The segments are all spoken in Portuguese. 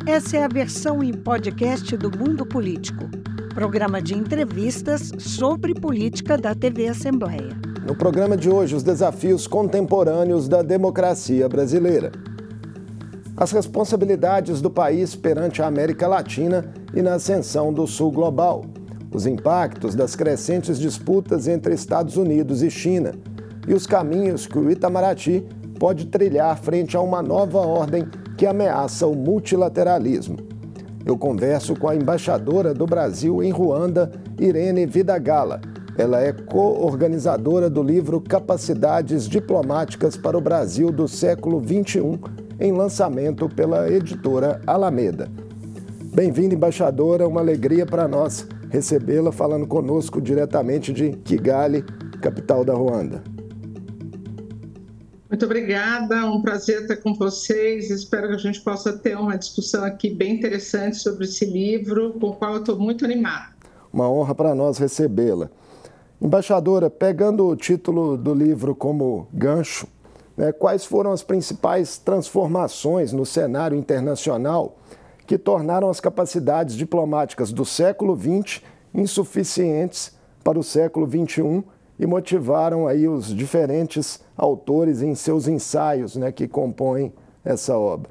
Essa é a versão em podcast do Mundo Político, programa de entrevistas sobre política da TV Assembleia. No programa de hoje, os desafios contemporâneos da democracia brasileira. As responsabilidades do país perante a América Latina e na ascensão do Sul global. Os impactos das crescentes disputas entre Estados Unidos e China. E os caminhos que o Itamaraty pode trilhar frente a uma nova ordem que ameaça o multilateralismo. Eu converso com a embaixadora do Brasil em Ruanda, Irene Vidagala. Ela é co-organizadora do livro Capacidades Diplomáticas para o Brasil do século XXI, em lançamento pela editora Alameda. Bem-vinda, embaixadora, uma alegria para nós recebê-la falando conosco diretamente de Kigali, capital da Ruanda. Muito obrigada, um prazer estar com vocês. Espero que a gente possa ter uma discussão aqui bem interessante sobre esse livro, com o qual eu estou muito animada. Uma honra para nós recebê-la. Embaixadora, pegando o título do livro como gancho, quais foram as principais transformações no cenário internacional que tornaram as capacidades diplomáticas do século XX insuficientes para o século XXI e motivaram aí os diferentes autores em seus ensaios, que compõem essa obra?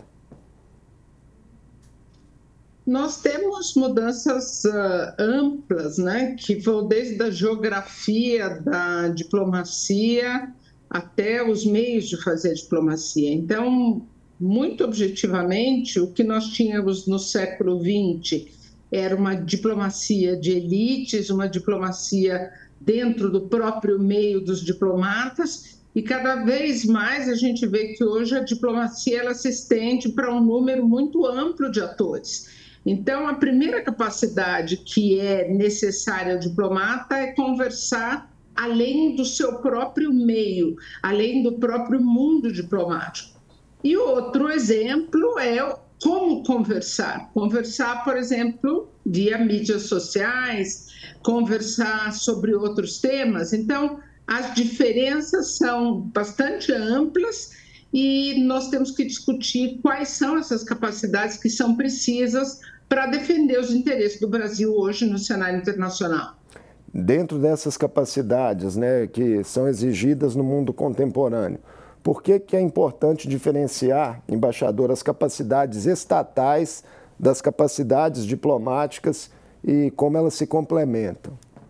Nós temos mudanças amplas, que vão desde a geografia da diplomacia até os meios de fazer diplomacia. Então, muito objetivamente, o que nós tínhamos no século XX era uma diplomacia de elites, uma diplomacia dentro do próprio meio dos diplomatas, e cada vez mais a gente vê que hoje a diplomacia ela se estende para um número muito amplo de atores. Então, a primeira capacidade que é necessária ao diplomata é conversar além do seu próprio meio, além do próprio mundo diplomático. E outro exemplo é como conversar. Conversar, por exemplo, via mídias sociais, conversar sobre outros temas. Então, as diferenças são bastante amplas e nós temos que discutir quais são essas capacidades que são precisas para defender os interesses do Brasil hoje no cenário internacional. Dentro dessas capacidades, que são exigidas no mundo contemporâneo, por que é importante diferenciar, embaixador, as capacidades estatais das capacidades diplomáticas e como elas se complementam?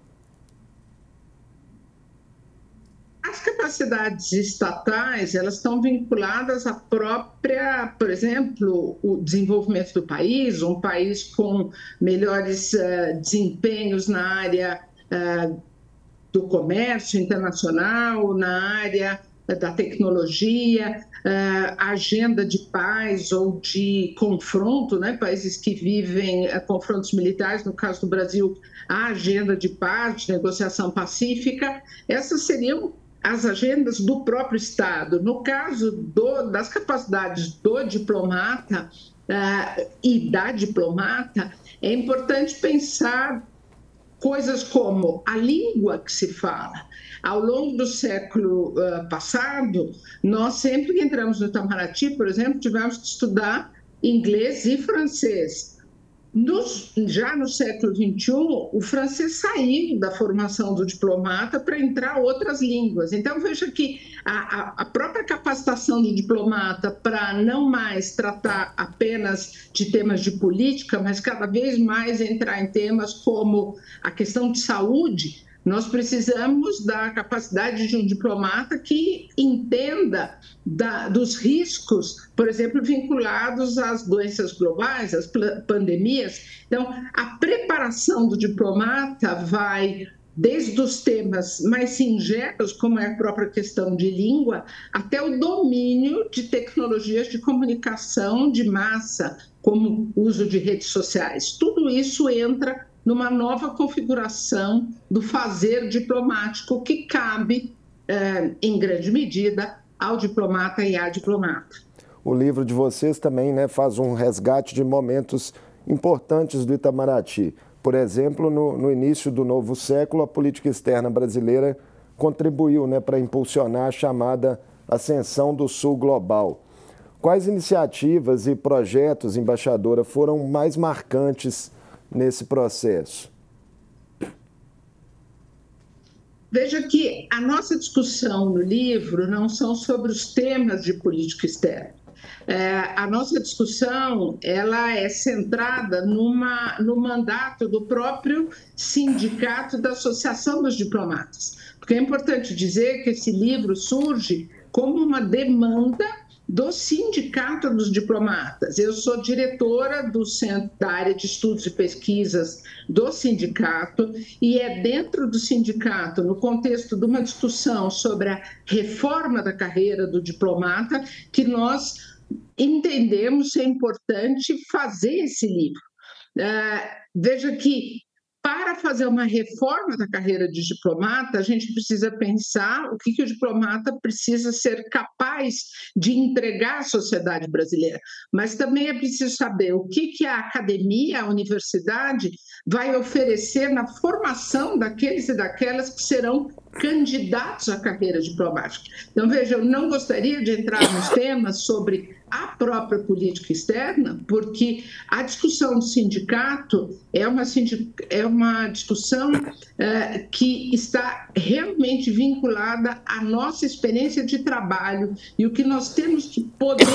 As capacidades estatais, elas estão vinculadas à própria, por exemplo, o desenvolvimento do país, um país com melhores desempenhos na área do comércio internacional, na área da tecnologia, a agenda de paz ou de confronto, países que vivem confrontos militares, no caso do Brasil, a agenda de paz, de negociação pacífica, essas seriam as agendas do próprio Estado. No caso das capacidades do diplomata e da diplomata, é importante pensar coisas como a língua que se fala. Ao longo do século passado, nós sempre que entramos no Itamaraty, por exemplo, tivemos que estudar inglês e francês. Já no século XXI, o francês saiu da formação do diplomata para entrar outras línguas. Então, veja que a própria capacitação do diplomata para não mais tratar apenas de temas de política, mas cada vez mais entrar em temas como a questão de saúde, nós precisamos da capacidade de um diplomata que entenda dos riscos, por exemplo, vinculados às doenças globais, às pandemias. Então, a preparação do diplomata vai desde os temas mais singelos, como é a própria questão de língua, até o domínio de tecnologias de comunicação de massa, como o uso de redes sociais. Tudo isso entra numa nova configuração do fazer diplomático que cabe, em grande medida, ao diplomata e à diplomata. O livro de vocês também faz um resgate de momentos importantes do Itamaraty. Por exemplo, no início do novo século, a política externa brasileira contribuiu para impulsionar a chamada ascensão do Sul global. Quais iniciativas e projetos, embaixadora, foram mais marcantes nesse processo? Veja que a nossa discussão no livro não são sobre os temas de política externa. A nossa discussão ela é centrada no mandato do próprio sindicato da Associação dos Diplomatas. Porque é importante dizer que esse livro surge como uma demanda do Sindicato dos Diplomatas. Eu sou diretora da área de estudos e pesquisas do sindicato e é dentro do sindicato, no contexto de uma discussão sobre a reforma da carreira do diplomata, que nós entendemos ser importante fazer esse livro. Veja que para fazer uma reforma da carreira de diplomata, a gente precisa pensar o que o diplomata precisa ser capaz de entregar à sociedade brasileira. Mas também é preciso saber o que a academia, a universidade, vai oferecer na formação daqueles e daquelas que serão candidatos à carreira diplomática. Então, veja, eu não gostaria de entrar nos temas sobre a própria política externa, porque a discussão do sindicato é uma discussão que está realmente vinculada à nossa experiência de trabalho e o que nós temos que poder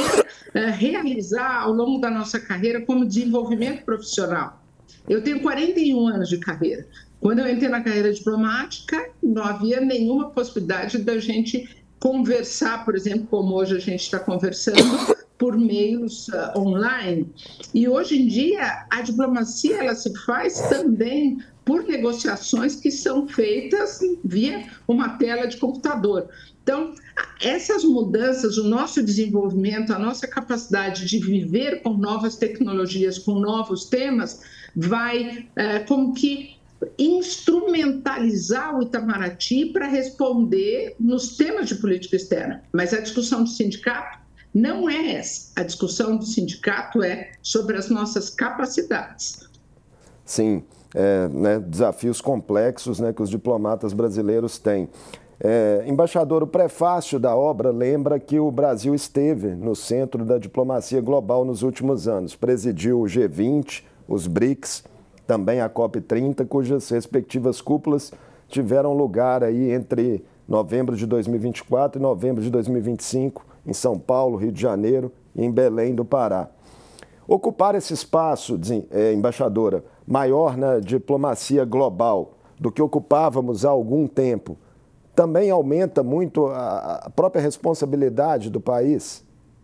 realizar ao longo da nossa carreira como desenvolvimento profissional. Eu tenho 41 anos de carreira. Quando eu entrei na carreira diplomática, não havia nenhuma possibilidade da gente conversar, por exemplo, como hoje a gente está conversando, por meios online. E hoje em dia, a diplomacia ela se faz também por negociações que são feitas via uma tela de computador. Então, essas mudanças, o nosso desenvolvimento, a nossa capacidade de viver com novas tecnologias, com novos temas, vai como que instrumentalizar o Itamaraty para responder nos temas de política externa. Mas a discussão do sindicato não é essa. A discussão do sindicato é sobre as nossas capacidades. Sim, desafios complexos que os diplomatas brasileiros têm. Embaixador, o prefácio da obra lembra que o Brasil esteve no centro da diplomacia global nos últimos anos. Presidiu o G20, os BRICS, também a COP30, cujas respectivas cúpulas tiveram lugar aí entre novembro de 2024 e novembro de 2025, em São Paulo, Rio de Janeiro e em Belém do Pará. Ocupar esse espaço, embaixadora, maior na diplomacia global do que ocupávamos há algum tempo, também aumenta muito a própria responsabilidade do país?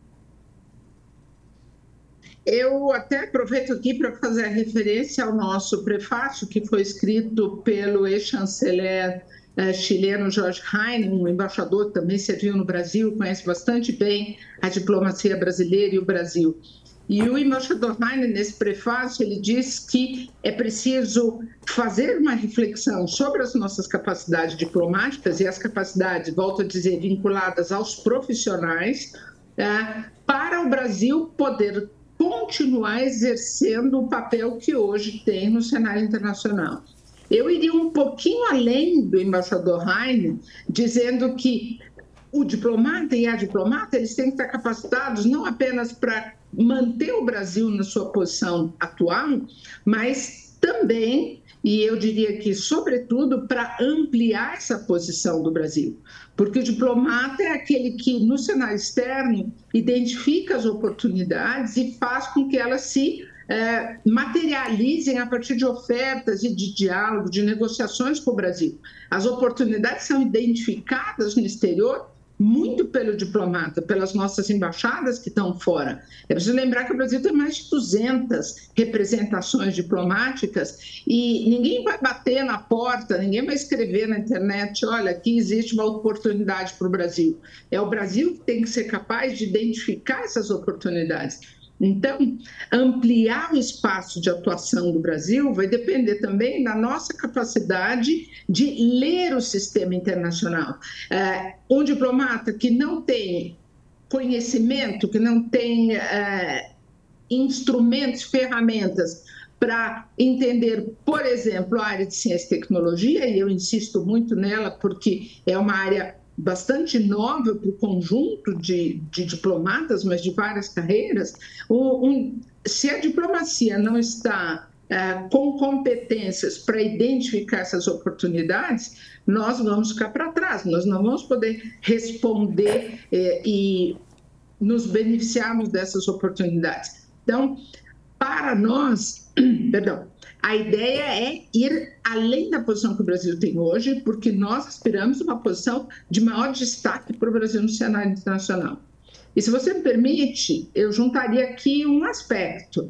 Eu até aproveito aqui para fazer a referência ao nosso prefácio, que foi escrito pelo ex-chanceler chileno Jorge Heinen, um embaixador que também serviu no Brasil, conhece bastante bem a diplomacia brasileira e o Brasil. E o embaixador Heinen, nesse prefácio, ele diz que é preciso fazer uma reflexão sobre as nossas capacidades diplomáticas e as capacidades, volto a dizer, vinculadas aos profissionais, para o Brasil poder continuar exercendo o papel que hoje tem no cenário internacional. Eu iria um pouquinho além do embaixador Heinen, dizendo que o diplomata e a diplomata eles têm que estar capacitados não apenas para manter o Brasil na sua posição atual, mas também, e eu diria que, sobretudo, para ampliar essa posição do Brasil. Porque o diplomata é aquele que, no cenário externo, identifica as oportunidades e faz com que elas se materializem a partir de ofertas e de diálogo, de negociações com o Brasil. As oportunidades são identificadas no exterior muito pelo diplomata, pelas nossas embaixadas que estão fora. É preciso lembrar que o Brasil tem mais de 200 representações diplomáticas e ninguém vai bater na porta, ninguém vai escrever na internet, olha, aqui existe uma oportunidade para o Brasil. É o Brasil que tem que ser capaz de identificar essas oportunidades. Então, ampliar o espaço de atuação do Brasil vai depender também da nossa capacidade de ler o sistema internacional. Um diplomata que não tem conhecimento, que não tem instrumentos, ferramentas para entender, por exemplo, a área de ciência e tecnologia, e eu insisto muito nela porque é uma área bastante nova para o conjunto de diplomatas, mas de várias carreiras. Se a diplomacia não está com competências para identificar essas oportunidades, nós vamos ficar para trás, nós não vamos poder responder e nos beneficiarmos dessas oportunidades. Então, para nós, perdão, a ideia é ir além da posição que o Brasil tem hoje, porque nós aspiramos a uma posição de maior destaque para o Brasil no cenário internacional. E se você me permite, eu juntaria aqui um aspecto.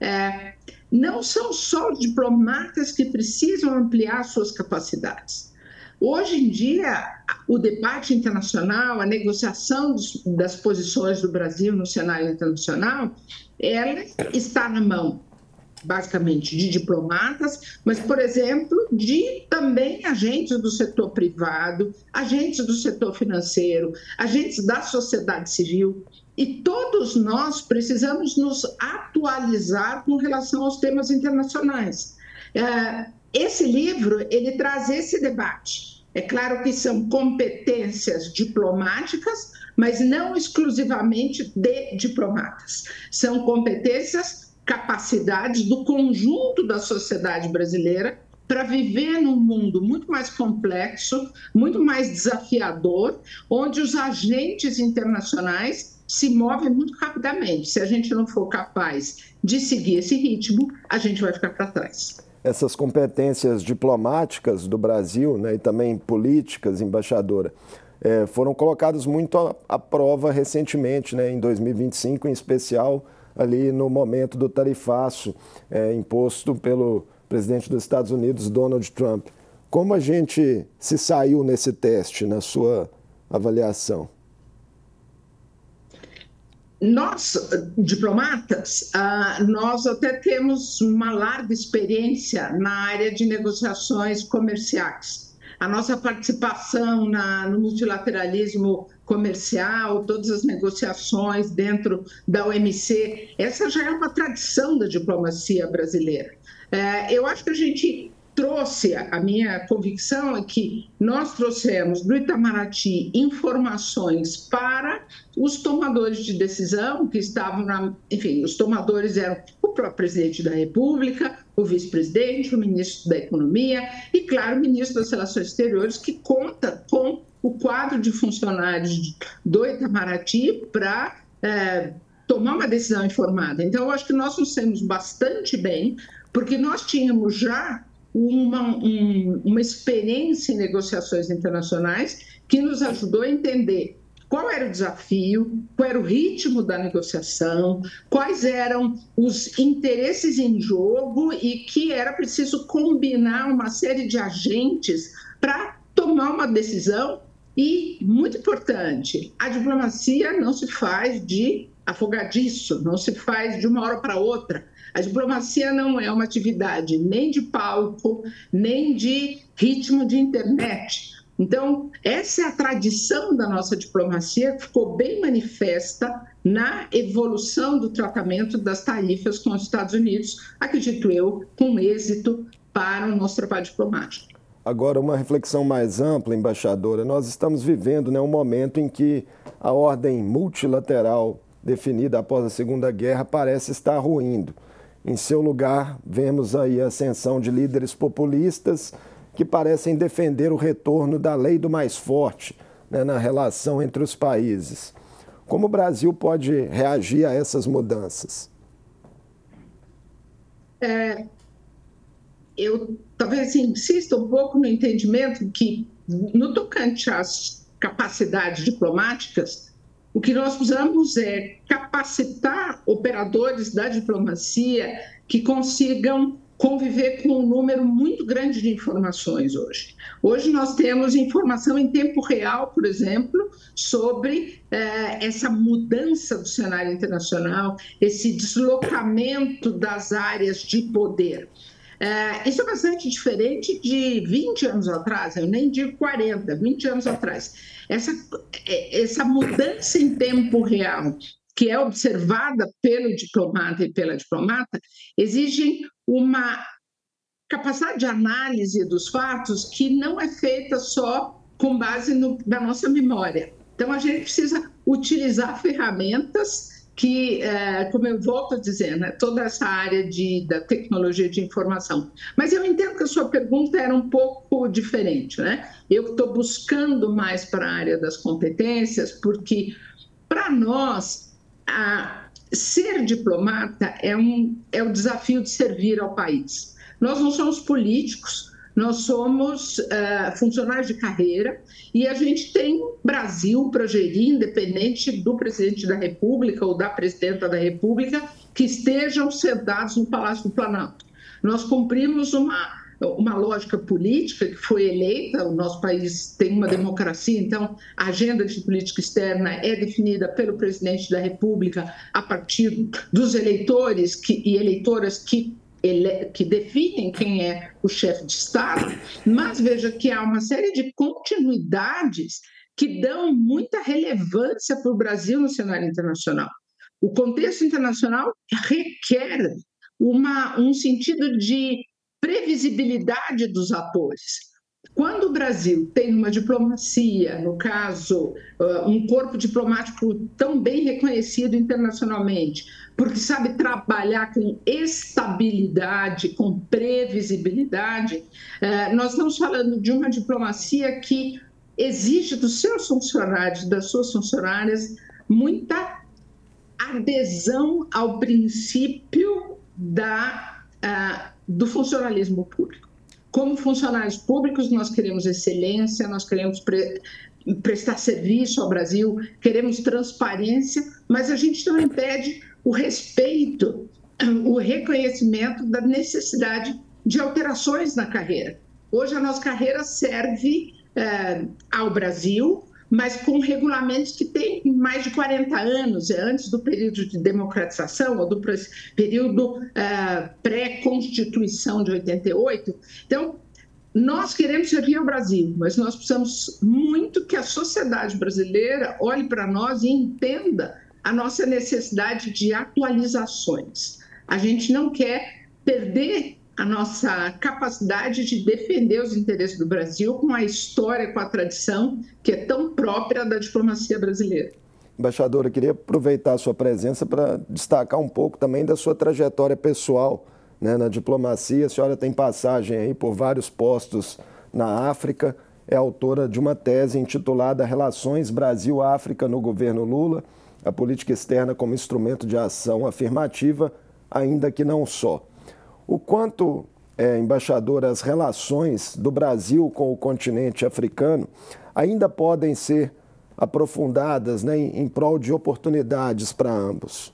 Não são só os diplomatas que precisam ampliar suas capacidades. Hoje em dia, o debate internacional, a negociação das posições do Brasil no cenário internacional, ela está na mão, basicamente, de diplomatas, mas, por exemplo, de também agentes do setor privado, agentes do setor financeiro, agentes da sociedade civil. E todos nós precisamos nos atualizar com relação aos temas internacionais. Esse livro, ele traz esse debate. É claro que são competências diplomáticas, mas não exclusivamente de diplomatas. São competências, capacidades do conjunto da sociedade brasileira para viver num mundo muito mais complexo, muito mais desafiador, onde os agentes internacionais se movem muito rapidamente. Se a gente não for capaz de seguir esse ritmo, a gente vai ficar para trás. Essas competências diplomáticas do Brasil, né, e também políticas, embaixadora, foram colocadas muito à prova recentemente, né, em 2025, em especial ali no momento do tarifaço imposto pelo presidente dos Estados Unidos, Donald Trump. Como a gente se saiu nesse teste, na sua avaliação? Nós, diplomatas, nós até temos uma larga experiência na área de negociações comerciais. A nossa participação no multilateralismo comercial, todas as negociações dentro da OMC, essa já é uma tradição da diplomacia brasileira. Eu acho que a gente a minha convicção é que nós trouxemos do Itamaraty informações para os tomadores de decisão que estavam enfim, os tomadores eram o próprio presidente da República, o vice-presidente, o ministro da Economia e, claro, o ministro das Relações Exteriores, que conta com o quadro de funcionários do Itamaraty para tomar uma decisão informada. Então, eu acho que nós nos temos bastante bem, porque nós tínhamos já uma experiência em negociações internacionais que nos ajudou a entender qual era o desafio, qual era o ritmo da negociação, quais eram os interesses em jogo e que era preciso combinar uma série de agentes para tomar uma decisão. E, muito importante, a diplomacia não se faz de afogadiço, não se faz de uma hora para outra. A diplomacia não é uma atividade nem de palco, nem de ritmo de internet. Então, essa é a tradição da nossa diplomacia, que ficou bem manifesta na evolução do tratamento das tarifas com os Estados Unidos, acredito eu, com êxito para o nosso trabalho diplomático. Agora, uma reflexão mais ampla, embaixadora. Nós estamos vivendo, né, um momento em que a ordem multilateral definida após a Segunda Guerra parece estar ruindo. Em seu lugar, vemos aí a ascensão de líderes populistas que parecem defender o retorno da lei do mais forte, né, na relação entre os países. Como o Brasil pode reagir a essas mudanças? Eu talvez insista um pouco no entendimento que, no tocante às capacidades diplomáticas, o que nós precisamos é capacitar operadores da diplomacia que consigam conviver com um número muito grande de informações hoje. Hoje nós temos informação em tempo real, por exemplo, sobre essa mudança do cenário internacional, esse deslocamento das áreas de poder. Isso é bastante diferente de 20 anos atrás, eu nem digo 40, 20 anos atrás. Essa mudança em tempo real, que é observada pelo diplomata e pela diplomata, exige uma capacidade de análise dos fatos que não é feita só com base na nossa memória. Então, a gente precisa utilizar ferramentas que, como eu volto a dizer, né, toda essa área da tecnologia de informação. Mas eu entendo que a sua pergunta era um pouco diferente, né? Eu estou buscando mais para a área das competências, porque, para nós, ser diplomata é o desafio de servir ao país. Nós não somos políticos, nós somos funcionários de carreira e a gente tem Brasil para gerir, independente do presidente da República ou da presidenta da República, que estejam sentados no Palácio do Planalto. Nós cumprimos uma lógica política que foi eleita, o nosso país tem uma democracia, então a agenda de política externa é definida pelo presidente da República a partir dos eleitores e eleitoras que definem quem é o chefe de Estado, mas veja que há uma série de continuidades que dão muita relevância para o Brasil no cenário internacional. O contexto internacional requer um sentido de previsibilidade dos atores. Quando o Brasil tem uma diplomacia, no caso, um corpo diplomático tão bem reconhecido internacionalmente, porque sabe trabalhar com estabilidade, com previsibilidade, nós estamos falando de uma diplomacia que exige dos seus funcionários, das suas funcionárias, muita adesão ao princípio do funcionalismo público. Como funcionários públicos, nós queremos excelência, nós queremos prestar serviço ao Brasil, queremos transparência, mas a gente também pede o respeito, o reconhecimento da necessidade de alterações na carreira. Hoje, a nossa carreira serve ao Brasil, mas com regulamentos que têm mais de 40 anos, antes do período de democratização ou do período pré-constituição de 88. Então, nós queremos servir ao Brasil, mas nós precisamos muito que a sociedade brasileira olhe para nós e entenda a nossa necessidade de atualizações. A gente não quer perder a nossa capacidade de defender os interesses do Brasil com a história, com a tradição que é tão própria da diplomacia brasileira. Embaixadora, eu queria aproveitar a sua presença para destacar um pouco também da sua trajetória pessoal, né, na diplomacia. A senhora tem passagem aí por vários postos na África, é autora de uma tese intitulada Relações Brasil-África no governo Lula, a política externa como instrumento de ação afirmativa, ainda que não só. O quanto, embaixadora, as relações do Brasil com o continente africano ainda podem ser aprofundadas, né, em prol de oportunidades para ambos?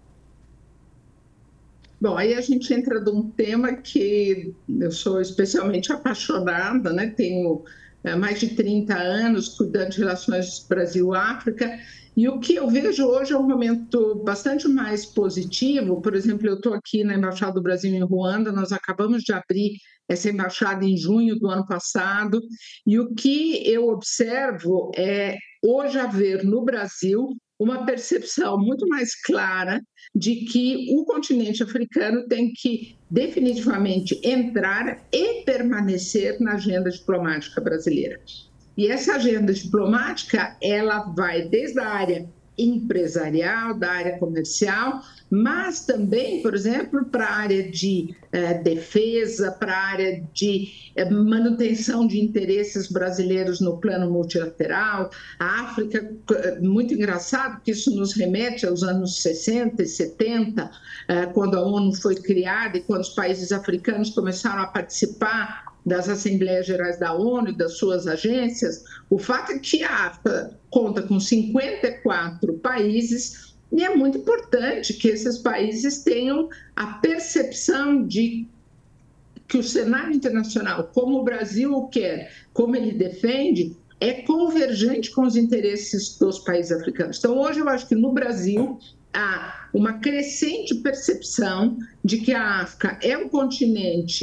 Bom, aí a gente entra num tema que eu sou especialmente apaixonada, né? Tenho mais de 30 anos cuidando de relações Brasil-África, e o que eu vejo hoje é um momento bastante mais positivo. Por exemplo, eu estou aqui na Embaixada do Brasil em Ruanda, nós acabamos de abrir essa embaixada em junho do ano passado, e o que eu observo é hoje haver no Brasil uma percepção muito mais clara de que o continente africano tem que definitivamente entrar e permanecer na agenda diplomática brasileira. E essa agenda diplomática, ela vai desde a área empresarial, da área comercial, mas também, por exemplo, para a área de defesa, para a área de manutenção de interesses brasileiros no plano multilateral. A África, muito engraçado, que isso nos remete aos anos 60 e 70, quando a ONU foi criada e quando os países africanos começaram a participar das Assembleias Gerais da ONU e das suas agências. O fato é que a África conta com 54 países e é muito importante que esses países tenham a percepção de que o cenário internacional, como o Brasil o quer, como ele defende, é convergente com os interesses dos países africanos. Então, hoje eu acho que no Brasil há uma crescente percepção de que a África é um continente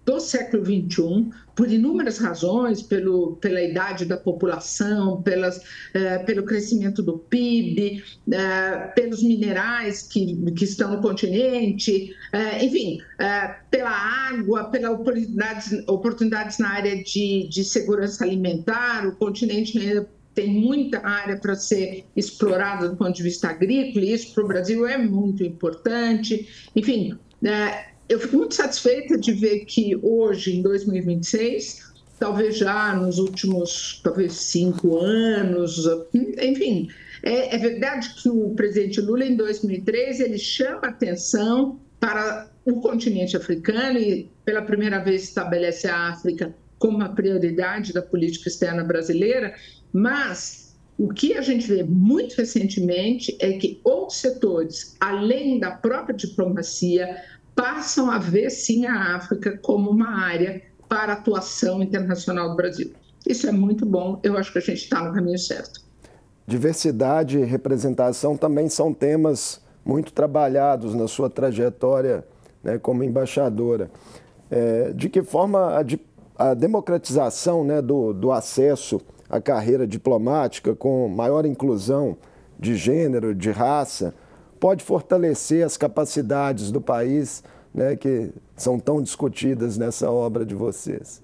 do século XXI, por inúmeras razões, pela idade da população, pelo crescimento do PIB, pelos minerais que estão no continente, enfim, pela água, pelas oportunidades na área de segurança alimentar. O continente tem muita área para ser explorada do ponto de vista agrícola, e isso para o Brasil é muito importante. Enfim, eu fico muito satisfeita de ver que hoje, em 2026, talvez já nos últimos 5 anos, enfim, é verdade que o presidente Lula, em 2003, ele chama atenção para o continente africano e, pela primeira vez, estabelece a África como uma prioridade da política externa brasileira, mas o que a gente vê muito recentemente é que outros setores, além da própria diplomacia, passam a ver, sim, a África como uma área para atuação internacional do Brasil. Isso é muito bom, eu acho que a gente está no caminho certo. Diversidade e representação também são temas muito trabalhados na sua trajetória, né, como embaixadora. De que forma a democratização, né, do acesso à carreira diplomática, com maior inclusão de gênero, de raça, pode fortalecer as capacidades do país, né, que são tão discutidas nessa obra de vocês?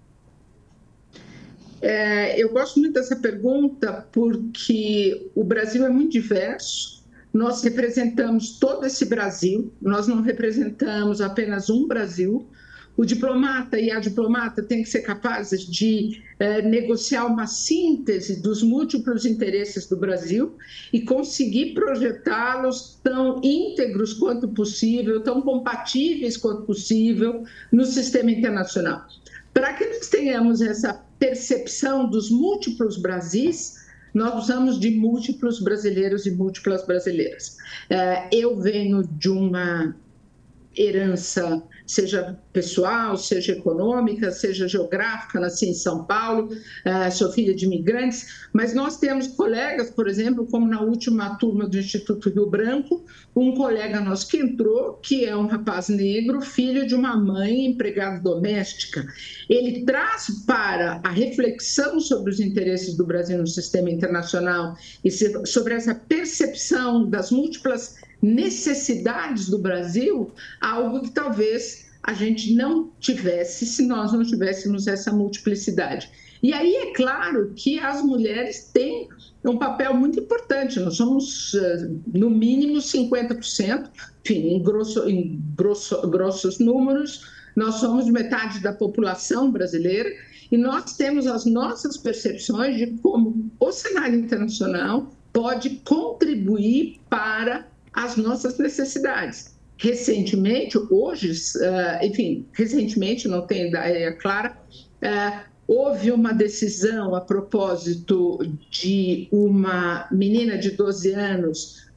Eu gosto muito dessa pergunta porque o Brasil é muito diverso. Nós representamos todo esse Brasil, nós não representamos apenas um Brasil. O diplomata e a diplomata têm que ser capazes de negociar uma síntese dos múltiplos interesses do Brasil e conseguir projetá-los tão íntegros quanto possível, tão compatíveis quanto possível no sistema internacional. Para que nós tenhamos essa percepção dos múltiplos Brasis, nós precisamos de múltiplos brasileiros e múltiplas brasileiras. Eu venho de uma herança, seja pessoal, seja econômica, seja geográfica, nasci em São Paulo, sou filha de imigrantes, mas nós temos colegas, por exemplo, como na última turma do Instituto Rio Branco, um colega nosso que entrou, que é um rapaz negro, filho de uma mãe empregada doméstica. Ele traz para a reflexão sobre os interesses do Brasil no sistema internacional e sobre essa percepção das múltiplas necessidades do Brasil, algo que talvez a gente não tivesse se nós não tivéssemos essa multiplicidade. E aí é claro que as mulheres têm um papel muito importante. Nós somos, no mínimo, 50%, enfim, em grossos números, nós somos metade da população brasileira e nós temos as nossas percepções de como o cenário internacional pode contribuir para as nossas necessidades. Recentemente, recentemente, não tenho ideia clara, houve uma decisão a propósito de uma menina de 12 anos,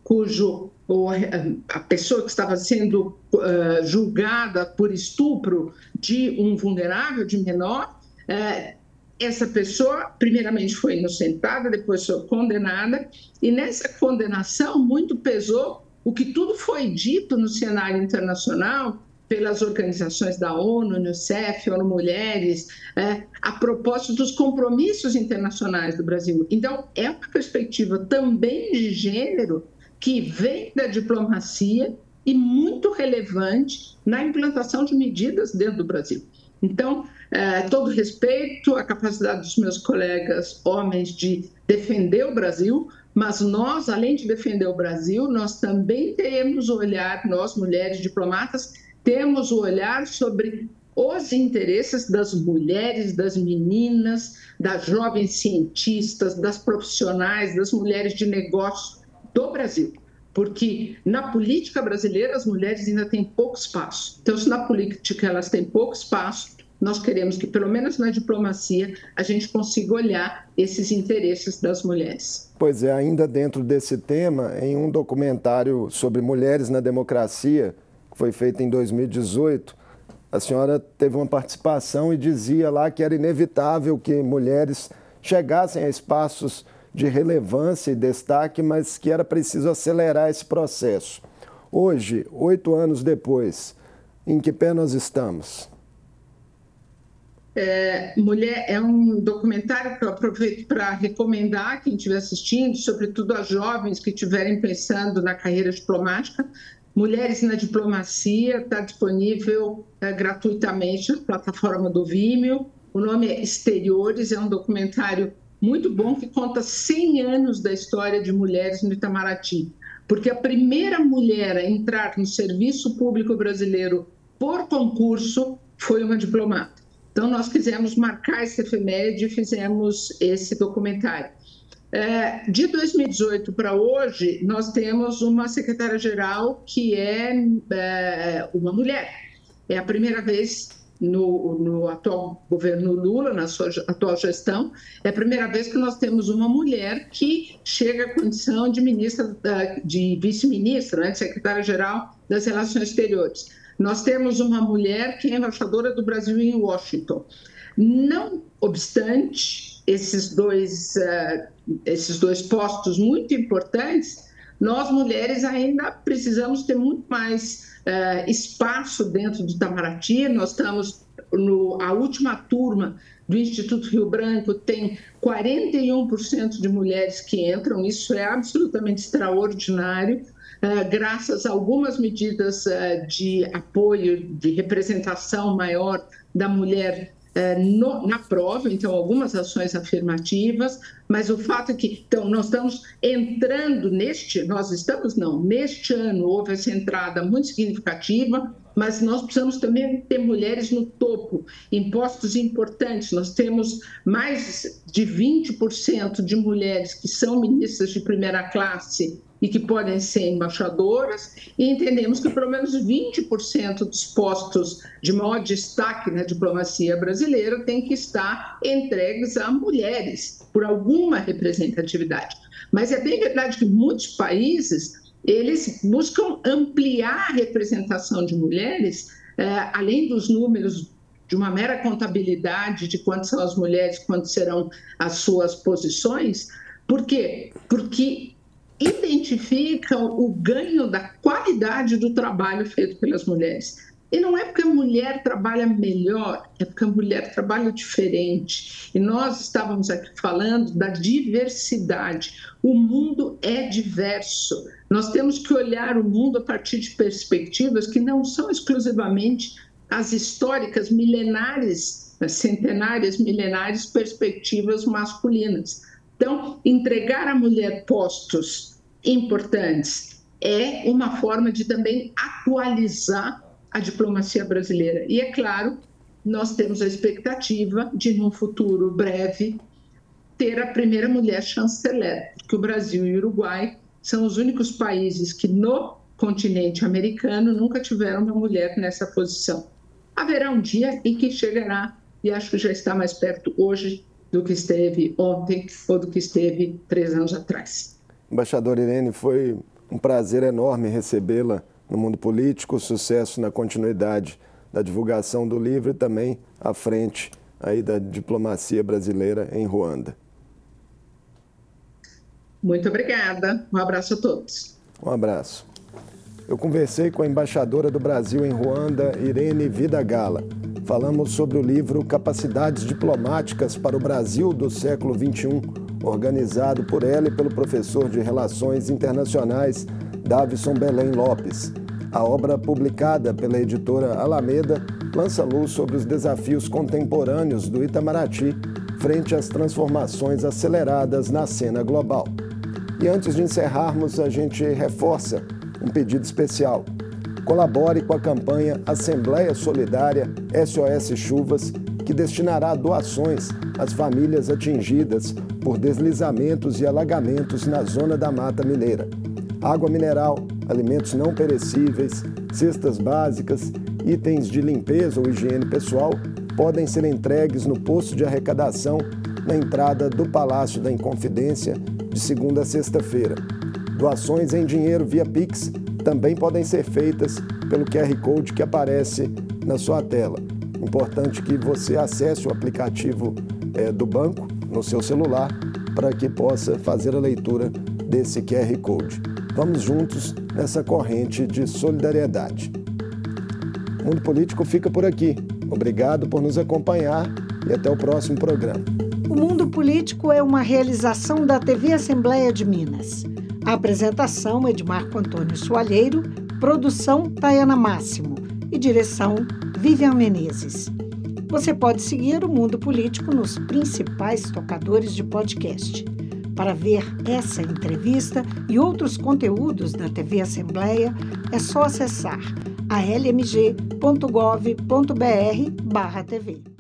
a pessoa que estava sendo julgada por estupro de um vulnerável, de menor, essa pessoa, primeiramente, foi inocentada, depois foi condenada, e nessa condenação muito pesou o que tudo foi dito no cenário internacional pelas organizações da ONU, Unicef, ONU Mulheres, a propósito dos compromissos internacionais do Brasil. Então, é uma perspectiva também de gênero que vem da diplomacia e muito relevante na implantação de medidas dentro do Brasil. Então, todo respeito à capacidade dos meus colegas homens de defender o Brasil, mas nós, além de defender o Brasil, nós também temos o olhar, nós, mulheres diplomatas, temos o olhar sobre os interesses das mulheres, das meninas, das jovens cientistas, das profissionais, das mulheres de negócio do Brasil. Porque na política brasileira as mulheres ainda têm pouco espaço. Então, se na política elas têm pouco espaço, nós queremos que, pelo menos na diplomacia, a gente consiga olhar esses interesses das mulheres. Pois é, ainda dentro desse tema, em um documentário sobre mulheres na democracia, que foi feito em 2018, a senhora teve uma participação e dizia lá que era inevitável que mulheres chegassem a espaços de relevância e destaque, mas que era preciso acelerar esse processo. Hoje, 8 anos depois, em que pé nós estamos? Mulher é um documentário que eu aproveito para recomendar quem estiver assistindo, sobretudo as jovens que estiverem pensando na carreira diplomática. Mulheres na Diplomacia, está disponível gratuitamente na plataforma do Vimeo. O nome é Exteriores, é um documentário muito bom que conta 100 anos da história de mulheres no Itamaraty, porque a primeira mulher a entrar no serviço público brasileiro por concurso foi uma diplomata. Então, nós quisemos marcar essa efeméride e fizemos esse documentário. De 2018 para hoje, nós temos uma secretária-geral que é uma mulher. É a primeira vez no atual governo Lula, na sua atual gestão, é a primeira vez que nós temos uma mulher que chega à condição de vice-ministra, né, de secretária-geral das Relações Exteriores. Nós temos uma mulher que é embaixadora do Brasil em Washington. Não obstante esses dois postos muito importantes, nós mulheres ainda precisamos ter muito mais espaço dentro do Itamaraty. Nós estamos a última turma do Instituto Rio Branco tem 41% de mulheres que entram, isso é absolutamente extraordinário. Graças a algumas medidas de apoio, de representação maior da mulher na prova, então algumas ações afirmativas, mas o fato é que nós estamos entrando neste ano houve essa entrada muito significativa, mas nós precisamos também ter mulheres no topo, em postos importantes. Nós temos mais de 20% de mulheres que são ministras de primeira classe e que podem ser embaixadoras, e entendemos que pelo menos 20% dos postos de maior destaque na diplomacia brasileira têm que estar entregues a mulheres, por alguma representatividade. Mas é bem verdade que muitos países, eles buscam ampliar a representação de mulheres, além dos números de uma mera contabilidade de quantas são as mulheres, quantas serão as suas posições. Por quê? Porque identificam o ganho da qualidade do trabalho feito pelas mulheres. E não é porque a mulher trabalha melhor, é porque a mulher trabalha diferente. E nós estávamos aqui falando da diversidade. O mundo é diverso. Nós temos que olhar o mundo a partir de perspectivas que não são exclusivamente as históricas milenares, as centenárias milenares perspectivas masculinas. Então, entregar à mulher postos importantes é uma forma de também atualizar a diplomacia brasileira. E, é claro, nós temos a expectativa de, num futuro breve, ter a primeira mulher chanceler, porque o Brasil e o Uruguai são os únicos países que, no continente americano, nunca tiveram uma mulher nessa posição. Haverá um dia em que chegará, e acho que já está mais perto hoje do que esteve ontem ou do que esteve 3 anos atrás. Embaixadora Irene, foi um prazer enorme recebê-la no Mundo Político, sucesso na continuidade da divulgação do livro e também à frente aí da diplomacia brasileira em Ruanda. Muito obrigada. Um abraço a todos. Um abraço. Eu conversei com a embaixadora do Brasil em Ruanda, Irene Vidagala. Falamos sobre o livro Capacidades Diplomáticas para o Brasil do século XXI, organizado por ela e pelo professor de Relações Internacionais, Davison Belém Lopes. A obra, publicada pela editora Alameda, lança luz sobre os desafios contemporâneos do Itamaraty frente às transformações aceleradas na cena global. E antes de encerrarmos, a gente reforça um pedido especial. Colabore com a campanha Assembleia Solidária SOS Chuvas, que destinará doações às famílias atingidas por deslizamentos e alagamentos na zona da Mata Mineira. Água mineral, alimentos não perecíveis, cestas básicas, itens de limpeza ou higiene pessoal podem ser entregues no posto de arrecadação na entrada do Palácio da Inconfidência de segunda a sexta-feira. Doações em dinheiro via Pix também podem ser feitas pelo QR Code que aparece na sua tela. Importante que você acesse o aplicativo do banco no seu celular para que possa fazer a leitura desse QR Code. Vamos juntos nessa corrente de solidariedade. O Mundo Político fica por aqui. Obrigado por nos acompanhar e até o próximo programa. O Mundo Político é uma realização da TV Assembleia de Minas. A apresentação é de Marco Antônio Soalheiro, produção Tayana Máximo e direção Vivian Menezes. Você pode seguir o Mundo Político nos principais tocadores de podcast. Para ver essa entrevista e outros conteúdos da TV Assembleia, é só acessar almg.gov.br/tv.